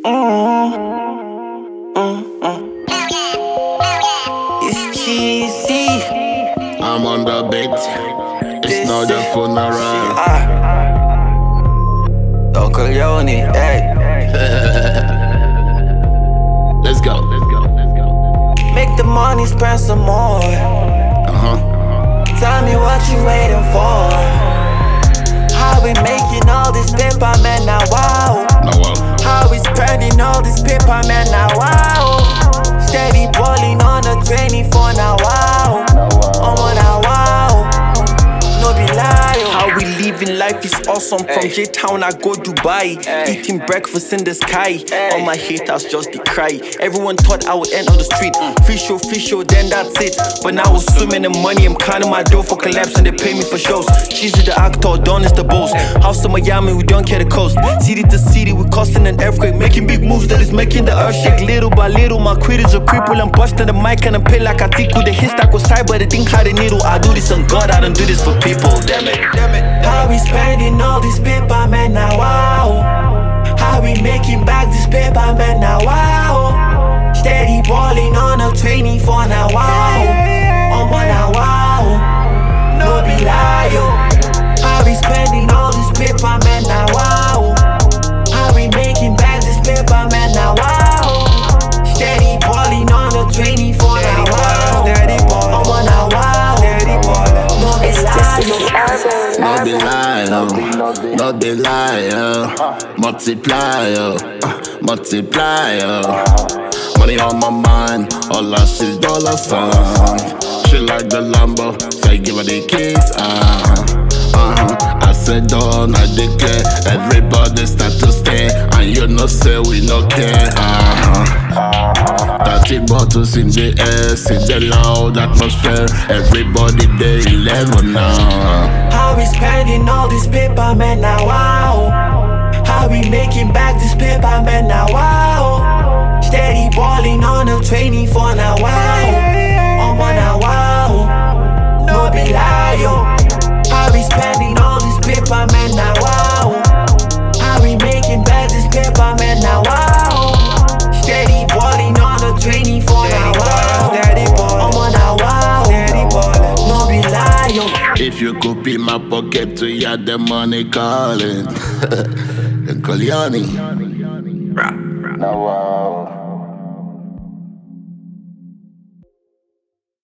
It's cheesy. I'm on the beat. It's not the funeral. Don Corleone, hey. Let's go. Make the money, spend some more. Tell me what you waiting for. How we making all this paper, man, now wow. How we spending all this paper, man, now wow. Steady balling on a 24, now wow. Now wow. No be lie. How we living life is awesome. From J-Town I go Dubai. Eating breakfast in the sky. All my haters just they cry. Everyone thought I would end on the street. Fish show, then that's it. But now I'm swimming in money. I'm counting my dough for collapse and they pay me for shows. She's the actor, Don is the boss. House in Miami, we don't care the coast. City to city, we causing an earthquake. Making big moves that is making the earth shake. Little by little, my quid is a cripple. I'm busting the mic and I'm paid like a tickle. The hit stack was side, but they think how the needle. I do this on God, I don't do this for people. Damn it. How we spending all this paper, man, now wow. How we making back this paper, man, now wow. Steady balling on a 24, now wow. Now wow. No be lie, yo. How we spending all this paper, man, now wow. How we making back this paper, man, now wow. Steady balling on a 24, now wow. Now wow. No be lie, yo. No be lie, no be lie, multiply, multiply. Money on my mind, all I see is dollar sign. She like the Lambo, so I give her the keys. I said don't, I declare. Everybody start to stay, and you know say we no care. 30 bottles in the air, see the loud atmosphere. Everybody they 11 now. How we spending all this paper, man, now wow. How we making back this paper, man, now wow. Steady balling on a 24, now wow. Now wow. No be lie, yo. How we spending all this paper, man, now wow. How we making back this paper, man, now wow. Steady balling on a 24, now wow. Now wow. No be lie, yo. If you could be my pocket to ya, the money calling. Corleone. Now wow.